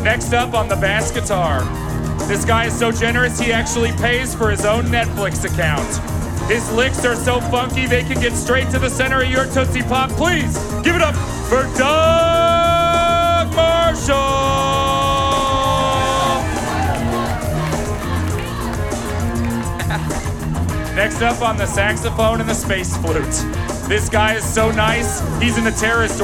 Next up on the bass guitar. This guy is so generous he actually pays for his own Netflix account. His licks are so funky they can get straight to the center of your Tootsie Pop. Please give it up for Doug Marshall. Next up on the saxophone and the space flute. This guy is so nice, he's in the terrorist